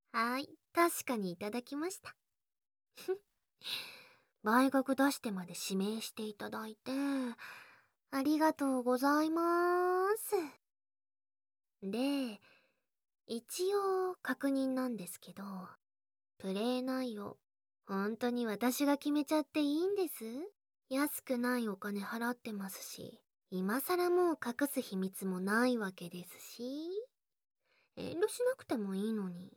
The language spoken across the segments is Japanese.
はい、確かにいただきました。倍額出してまで指名していただいて、ありがとうございます。で、一応確認なんですけど、プレイ内容、本当に私が決めちゃっていいんです？安くないお金払ってますし、今更もう隠す秘密もないわけですし、遠慮しなくてもいいのに。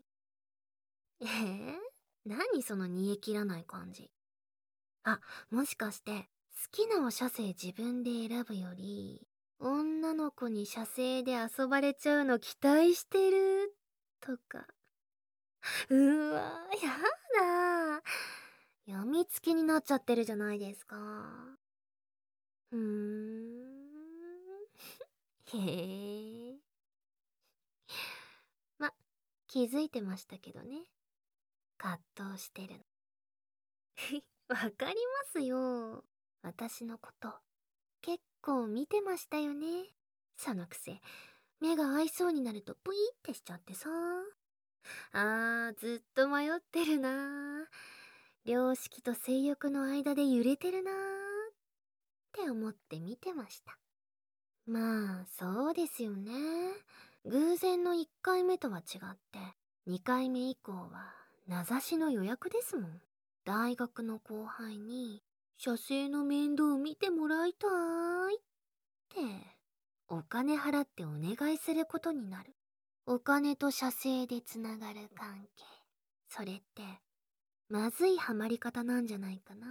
何その煮え切らない感じ。あ、もしかして、好きなお射精自分で選ぶより、女の子に射精で遊ばれちゃうの期待してるとか。うわ、やだ。やみつきになっちゃってるじゃないですか。ふーん。へえ。ま、気づいてましたけどね。葛藤してるの。わかりますよ。私のこと、結構見てましたよね。そのくせ、目が合いそうになるとプイってしちゃってさ。ずっと迷ってるな。良識と性欲の間で揺れてるなって思って見てました。まあ、そうですよね。偶然の1回目とは違って、2回目以降は名指しの予約ですもん。大学の後輩に、写生の面倒見てもらいたいって、お金払ってお願いすることになる。お金と写生でつながる関係。それって、まずいハマり方なんじゃないかな。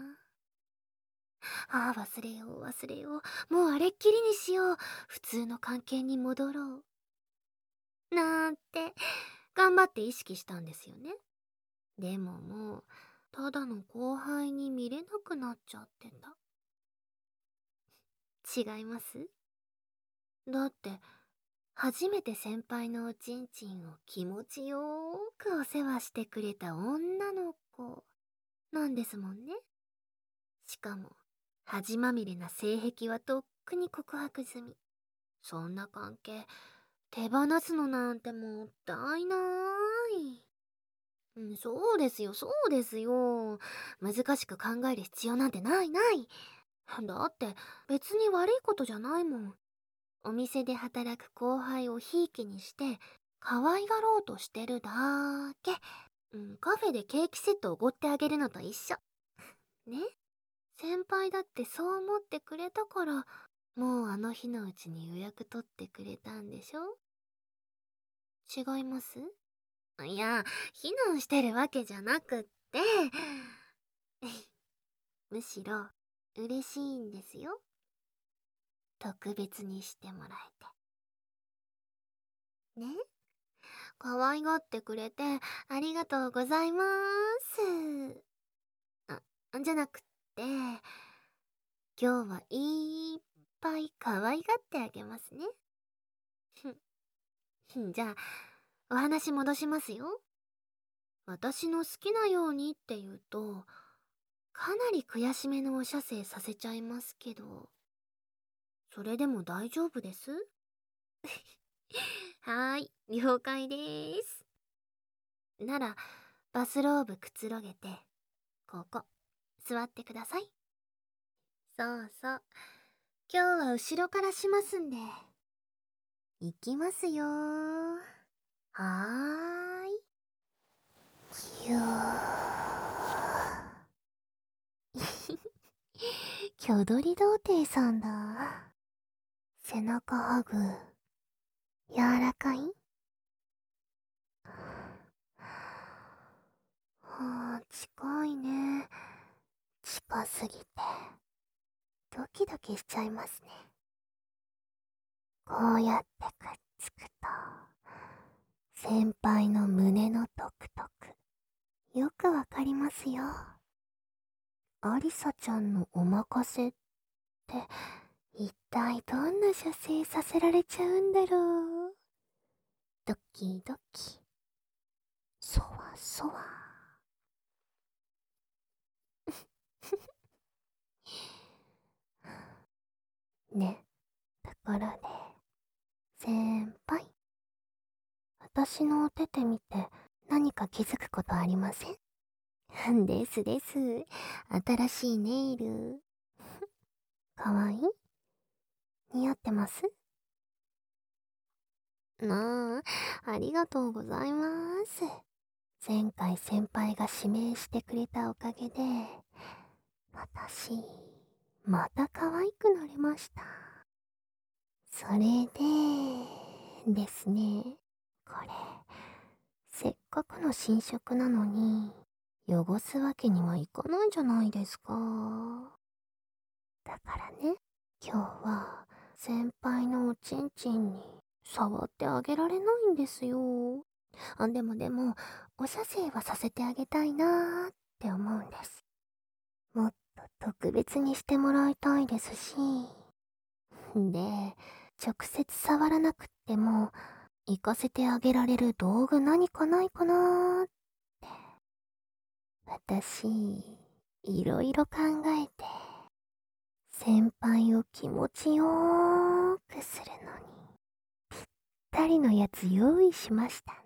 忘れよう忘れよう。もうあれっきりにしよう。普通の関係に戻ろう。なんて、頑張って意識したんですよね。でももう、ただの後輩に見れなくなっちゃってた。違います？だって、初めて先輩のおちんちんを気持ちよーくお世話してくれた女の子なんですもんね。しかも、恥まみれな性癖はとっくに告白済み。そんな関係、手放すのなんてもったいない。そうですよ、そうですよ。難しく考える必要なんてないない。だって、別に悪いことじゃないもん。お店で働く後輩をひいきにして、可愛がろうとしてるだけ。カフェでケーキセットおごってあげるのと一緒。ね、先輩だってそう思ってくれたから、もうあの日のうちに予約取ってくれたんでしょ？違います？いや、非難してるわけじゃなくって、むしろ嬉しいんですよ。特別にしてもらえて。ね、可愛がってくれてありがとうございます。じゃなくって、今日はいっぱい可愛がってあげますね。じゃあ、お話戻しますよ。私の好きなようにって言うと、かなり悔しめのお射精させちゃいますけど、それでも大丈夫です？はーい、了解でーす。なら、バスローブくつろげて、ここ、座ってください。そうそう。今日は後ろからしますんで。いきますよー。はーい。ひゅー。挙取り童貞さんだ。背中ハグ、柔らかい？近いね。近すぎて、ドキドキしちゃいますね。こうやってくっつくと、先輩の胸のトクトク、よくわかりますよ。アリサちゃんのお任せって、一体どんな射精させられちゃうんだろう。ドキドキ、そわそわ。ね、ところで、先輩。私のお手手見て何何か気づくことありませんですです。新しいネイル。かわいい似合ってますなあ、ありがとうございます。前回先輩が指名してくれたおかげで、私、また可愛くなれました。それで、ですね、これ、せっかくの新色なのに、汚すわけにはいかないじゃないですか。だからね、今日は先輩のおちんちんに触ってあげられないんですよ。でも、お写生はさせてあげたいなーって思うんです。もっと特別にしてもらいたいですし。で、直接触らなくっても、行かせてあげられる道具何かないかなーって。私、いろいろ考えて、先輩を気持ちよーくするのに、ぴったりのやつ用意しました。